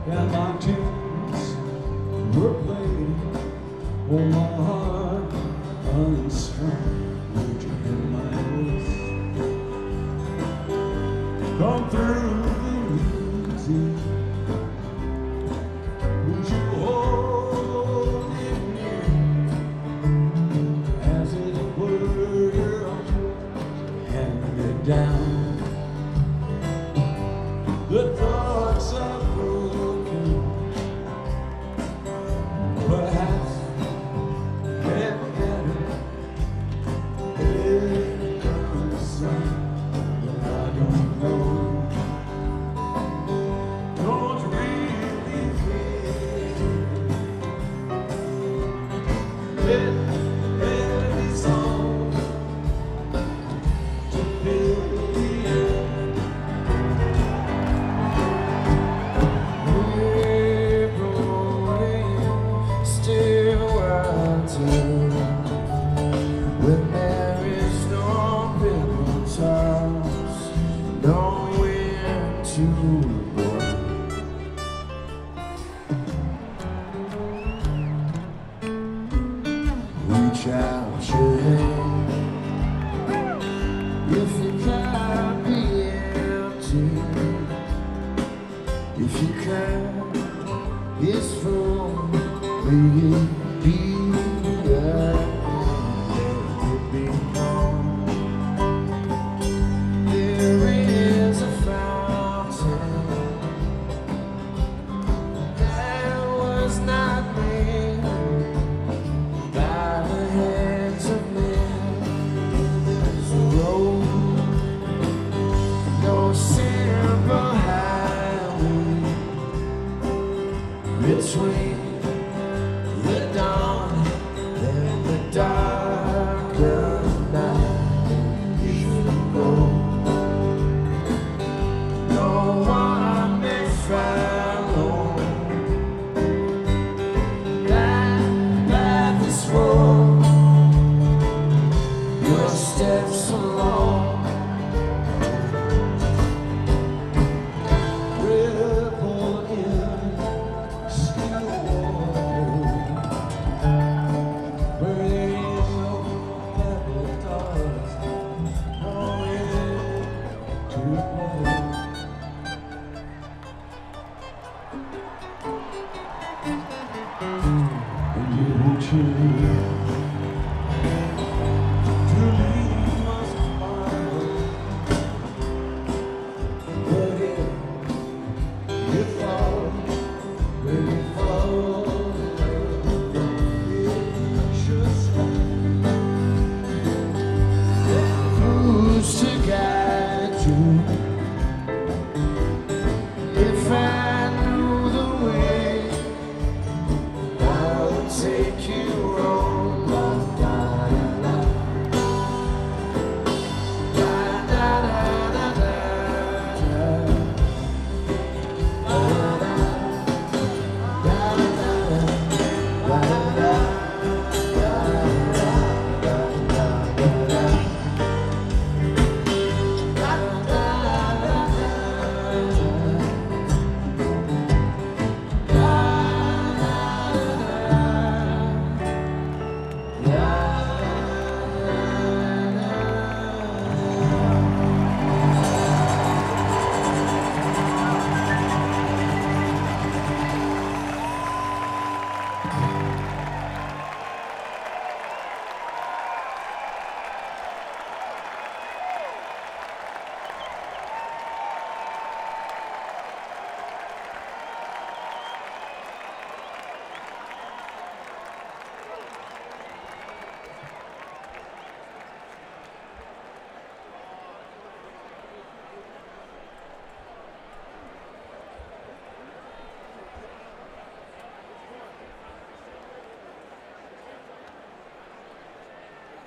and my tunes were played. Oh, my heart unstrung. Would you hear my voice come through the music? Would you hold it near as it were handed down? The thoughts are broken, perhaps never better. It comes some, but I don't know. Don't really care. Let these songs to fill the air. When there is no paper towels, nowhere to go. Reach out your hand if you can't be empty. If you can, it's for me. Be there is a fountain that was not made by the hands of men. There's a road, no simple highway between the dawn and the dark of night. You go, no one may follow. That path is for your steps alone. Ripple in still water, where there is no pebble stars, nowhere to play. And you choose to leave us tomorrow, but if you fall, when you fall, it should stand. Who's to guide you if I